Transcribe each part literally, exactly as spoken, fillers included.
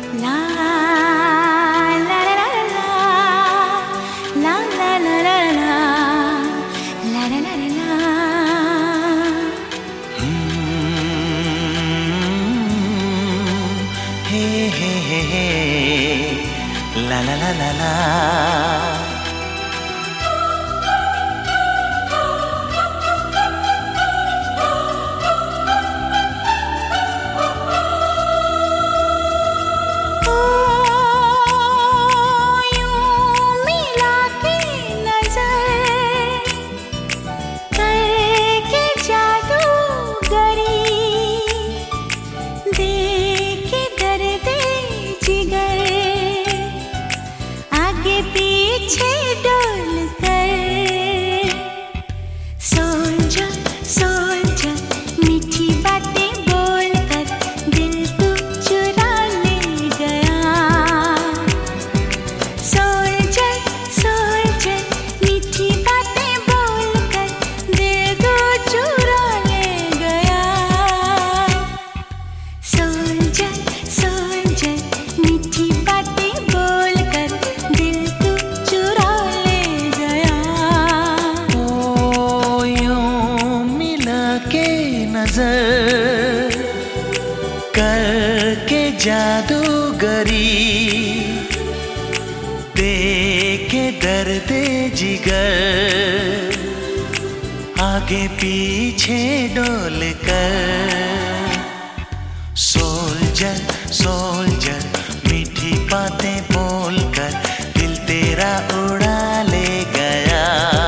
La la la la la la la la la la la la la la. Hey hey hey hey, la la la la la. नजर करके जादूगरी देखे दर्द जिगर आगे पीछे डोल कर सोल्जर सोल्जर मीठी बातें बोलकर दिल तेरा उड़ा ले गया।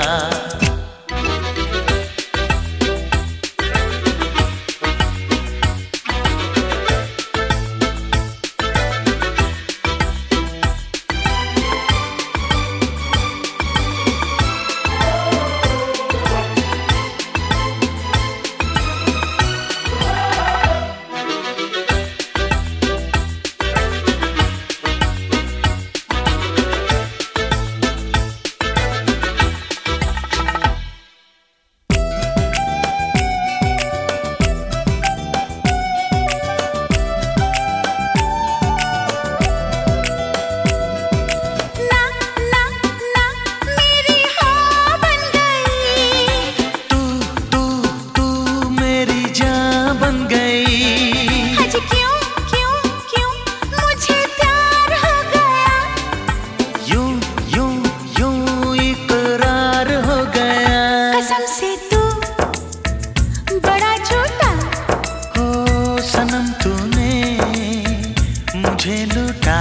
मुझे लुटा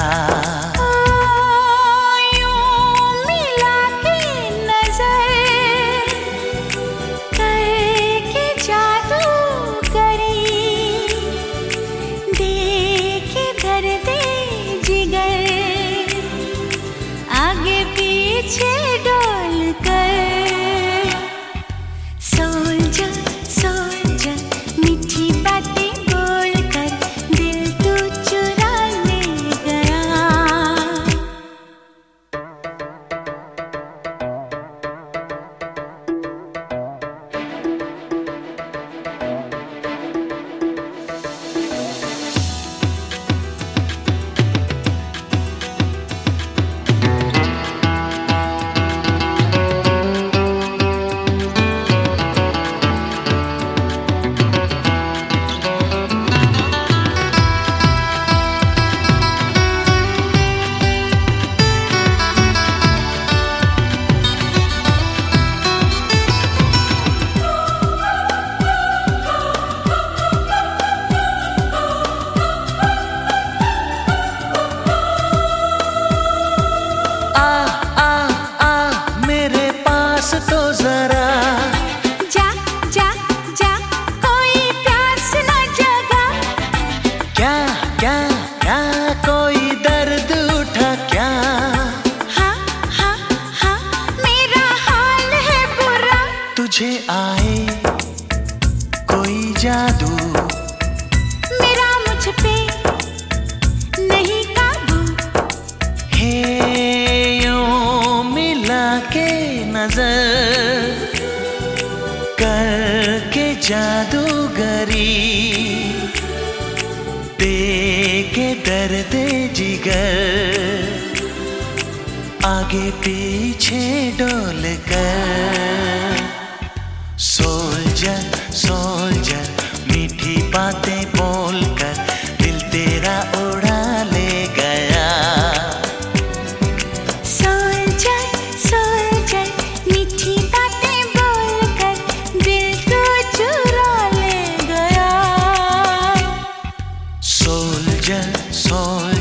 यूं मिला के नजर करके जादूगरी देखे दर्द जिगर आगे पीछे डोल कर सोल्जर सोल्जर मीठी बातें तो जरा जा जा जा कोई प्यास न जगा क्या क्या क्या कोई दर्द उठा क्या हाँ हाँ हाँ मेरा हाल है बुरा तुझे आए कोई जादू मेरा मुझ पे नहीं काबू हे यूं मिला के नजर करके जादूगरी देखे दर्दे जिगर आगे पीछे डोल कर। सोल्जर सोल्जर मीठी बातें बोलकर दिल तेरा उड़ा ले गया। सोल्जर सोल्जर मीठी बातें बोलकर दिल को चुरा ले गया। Soldier soldier